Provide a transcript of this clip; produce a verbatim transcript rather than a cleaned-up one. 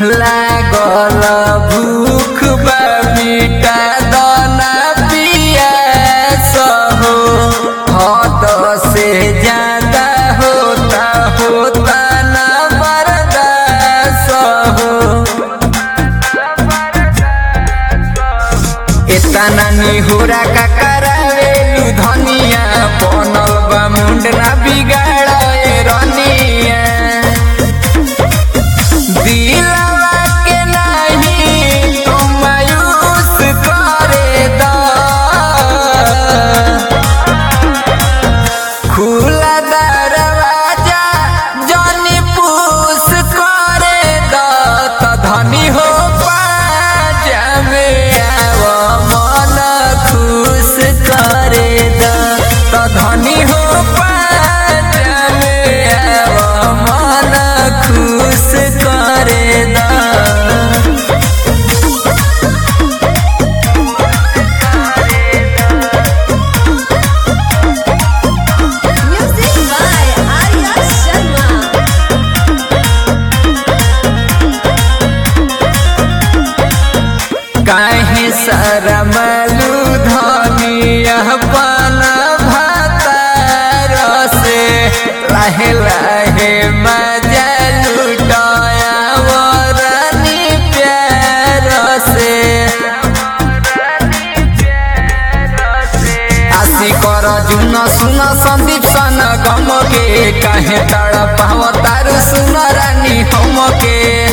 लागल भूख बा मिटा दाना पियास हो हद से ज्यादा होता होता ना बर्दाश्त हो। इतना निहोरा का करावेलू धनिया बनल बा मुंड ना बिगाड़े रनिया दिलवा के नहीं तुम मायूस करे दा खुला दरवाजा जानी पूस करे दा त धनी हो पाजा में आव मन खुश करे दा त धनी हो पाजा में आव मन खुश करे दा। Music by Arya Sharma. काहे शरमलू धनिया पाना भातार से लाहे लाहे मजा लुटाया वरनी प्यार से आशी कर जुन सुन संदीप सन गम के काहे तड़पाव तारू सुन रानी हम के।